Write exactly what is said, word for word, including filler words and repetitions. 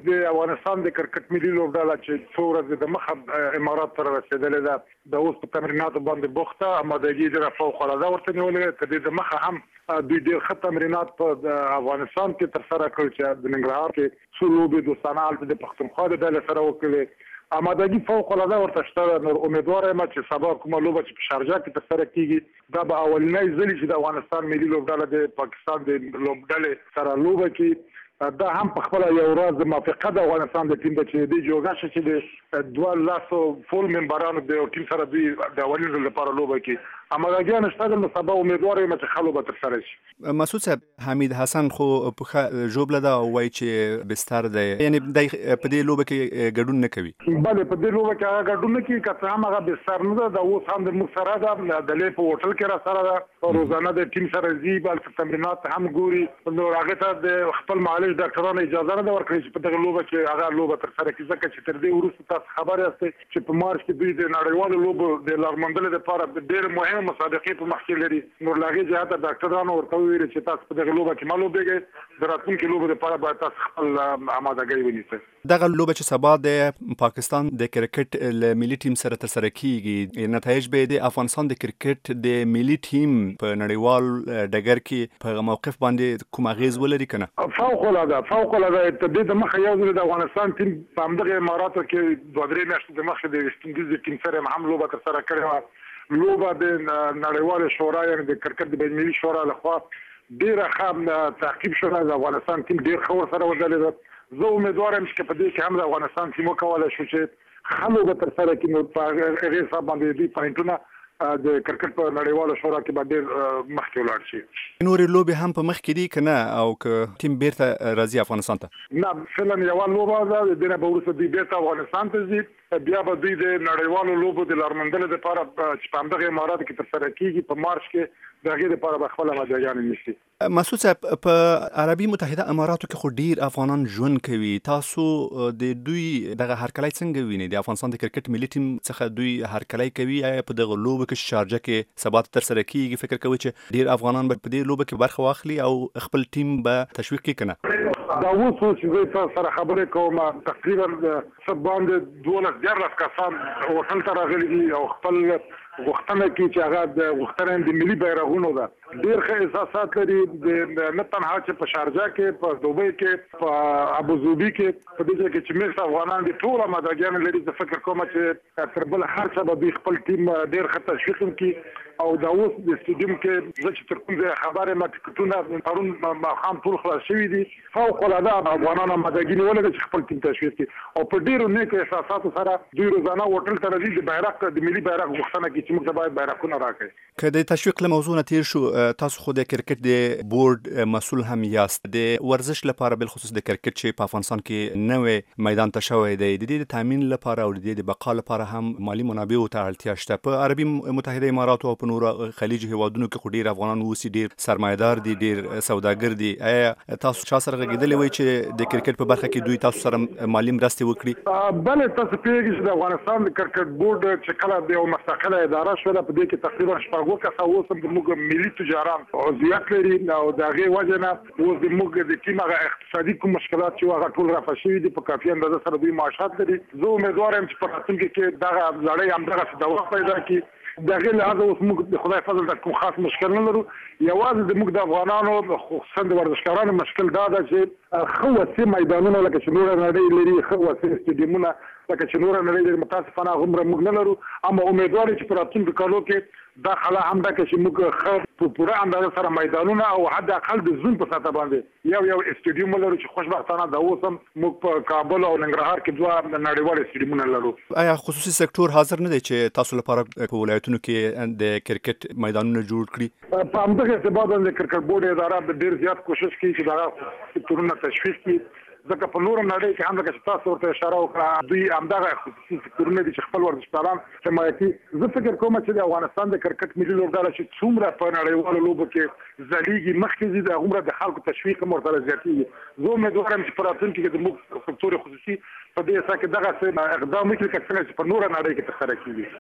د افغانستان د کرکټ ملي لوبډله چې څو ورځې د مخه امارات ته رسېدلې ده د اوس په تمریناتو باندې بوخته آمادګي ډېره فوق العاده ورته نیولې تر دې د مخه هم دوی ډېر ښه تمرینات په افغانستان کې ترسره کړل چې د ننګرهار کې څو لوبې دوستانه هلته د پښتونخوا د ډلې سره وکړلې آمادګي فوق العاده ورته شته. نو امیدوار یم چې سبا کومه لوبه چې په شارجه کې ترسره کیږي دا به اولنی ځل چې د افغانستان ملي لوبډله د پاکستان د لوبډلې سره لوبه کوي. دا هم په خپل یو ورځ د موافقه د افغانستان د ټیم د چې دی جوړه شي چې د دوه لاسو فول ممبرانو د ټیم سره دوی د اولین ځل لپاره لوبه کوي. امادګي نشته د سبا امیدوار یم چې خلک به ترسره شي. مسعود صاحب حمید حسن خو په جوبله دا وایي چې بستر دی یعنی د په دې لوبه کې ګډون نه کوي. بله په دې لوبه کې هغه ګډون نه کوي که هم هغه بستر نه ده د اوس هم د موږ سره ده د لې په هوټل کې را سره ده روزانه د ټیم سره ځي بل تمرینات هم ګوري. نو هغه ته د خپل معالج ډاکټرانو اجازه نه ورکړي چې په دغه لوبه کې هغه لوبه ترسره کړي ځکه چې تر دې وروسته تاسو خبر یاست چې په مارچ کې دوی د نړیوالو لوبو د لارمندلو لپاره ډېر مهم مسابقې په مخ کې لري. نو لاغي جهاته ډاکټرانو ورته ویل چې تاسو په دغه لوبه کې مالو بيګي د راتلونکي لوبو لپاره باید تاسو خپل آمادګي ونیسئ. دغه لوبه چې سبا د پاکستان د کرکټ له ملي ټیم سره ترسره کیږي نتایج به د افغانستان د کرکټ د ملي ټیم په نړیوال ډګر کې په موقف باندې کوم اغیز ولري کنه؟ فوق العاده فوق العاده تبدید مخه یو ځل د افغانستان ټیم په همدغه اماراتو کې دوه درې میاشتې د مخه د ویسټ انډیز ټیم سره هم لوبه ترسره کړې وه. لوبه د نړیوال شورا یعنې د کرکټ د بینالمللي شورا لخوا ډېره ښه تعقیب شوه. د افغانستان ټیم ډېر ښه ورسره وځلېده. زه امیدوار یم چې په دې کې هم د افغانستان ټیم وکولی شو چې ښه لوبه ترسره کړي. نو په هغې حساب باندې دوی پوینټونه د کرکټ په نړیواله شورا کې به ډېر مخکې ولاړ شي. نورې لوبې هم په مخکې دي که نه او که ټیم بیرته راځي افغانستان ته؟ نه فعلا یوه لوبه ده د دې نه به وروسته دوی بیرته افغانستان ته ځي. بیا به دوی د نړیوالو لوبو د لارمندلو دپاره چې په همدغه اماراتو کې ترسره کیږي په مارچ کې د هغې دپاره به خپله آمادګیانې نیسي. مسعود صاحب په عربي متحده اماراتو کې خو ډیر افغانان ژوند کوي. تاسو د دوی دغه هرکلی څنګه وینئ؟ د افغانستان د کرکټ ملي ټیم څخه دوی هرکلی کوي آیا په دغه لوبه کې شارجه کې سبا ترسره کیږي فکر کوي چې ډیر افغانان به په دې لوبه کې برخه واخلي او خپل ټیم به تشویق کړي که نه؟ دا اوس چې زه تاسو سره خبرې کوم تقریبا څه باندې دولس دیارلس کسان هوټل ته راغلي دي او خپل غوښتنه کوي چې هغه د غوښتنه د ملي بیرغونو ده. ډېر ښه احساسات لري نه تنها چې په شارجه کې په دوبۍ کې په ابوظبي کې په دې ځای کې چې مېشت افغانان دي ټول آمادګیان لري. زه فکر کوم چې تر بل هر څه به دوی خپل ټیم ډېر ښه تشویق کړي. او دا اوس د سټیډیوم کې زه چې تر کوم ځای خبر یم ټکټونه پرون ماښام ټول خلاص شوي دي. فوق العاده افغانان آمادګي نیولې ده چې خپل ټیم تشویق کړي او په ډېرو نیکو احساساتو سره دوی روزانه هوټل ته راځي د بیرغ د ملي بیرغ غوښتنه کوي چې موږ ته باید بیرغونه راکړي. که د تشویق له موضوع نه تیر شو تاسو خو د کرکټ د بورډ مسؤل هم یاست. د ورزش لپاره بالخصوص د کرکټ چې په افغانستان کې نوې میدان ته شوی دی د دې د تامین لپاره او د دې د بقا لپاره هم مالي منابعو ته اړتیا شته. په عربي متحده اماراتو او په نورو خلیجي هیوادونو کې خو ډېر افغانان اوسي ډېر سرمایه‌دار دي ډېر سوداګر دي. آیا تاسو چا سره غږېدلی وئ چې د کرکټ په برخه کې دوی تاسو سره مالي مرستې وکړي؟ بله تاسو پوهېږئ چې د افغانستان د کرکټ بورډ چې کله د یوه مستقله اداره شوله په دې کې تقریبا شپږ اووه کسه اوس هم زموږ ملي تجاران عضویت لري او د هغې وجه نه اوس زموږ د ټیم هغه اقتصادي کوم مشکلات چې هغه ټول رفع شوي دي په کافي اندازه سره دوی معاشات لري. زه امیدوار یم چې په راتلونکي کې دغه لړۍ همدغسې دوام پیدا کړي. د هغې لحاظه اوس موږ د خدای فضل ته کوم خاص مشکل نه لرو. یوازې زموږ د افغانانو خصوصا د ورزشکارانو مشکل دا ده چې ښه وسیع میدانونه لکه چې نوره نړۍ لري ښه وسیع سټیډیمونه لکه چې نوره نړۍ لري متاسفانه هغومره موږ نه لرو. اما امیدوار چې په راتلونکو کالو کې دا خلا هم ده که چې موږ ښه په پوره اندازه سره میدانونه او حد اقل د زون په سطح باندې یو یو سټیډیوم ولرو چې خوشبختانه دا اوس هم موږ په کابل او ننګرهار کې دوه نړیوال سټیډیمونه لرو. آیا خصوصي سکتور حاضر نه دی چې تاسو لپاره په ولایتونو کې د کرکټ میدانونه جوړ کړي؟ په همدغه اعتبار باندې د کرکټ بورډ اداره ډېر زیات کوشش کوي چې دغه سکتورونه تشویق کړي. ځکه په نورو نړۍ کې هم لکه چې تاسو ورته اشاره وکړه دوی همدغه خصوصي سکتورونه دي چې خپل ورزشکاران حمایت کوي. زه فکر کوم چې د افغانستان د کرکټ ملي لوبډله چې څومره په نړیوالو لوبو کې ځلیږي مخکې ځي د هغومره د خلکو تشویق هم ورسره زیاتېږي. زه امیدوار یم چې په راتلونکي کې زموږ سکتور خصوصي په دې سره کې دغسې اقدام وکړي لکه څنګه چې په نوره نړۍ کې ترسره کېږي.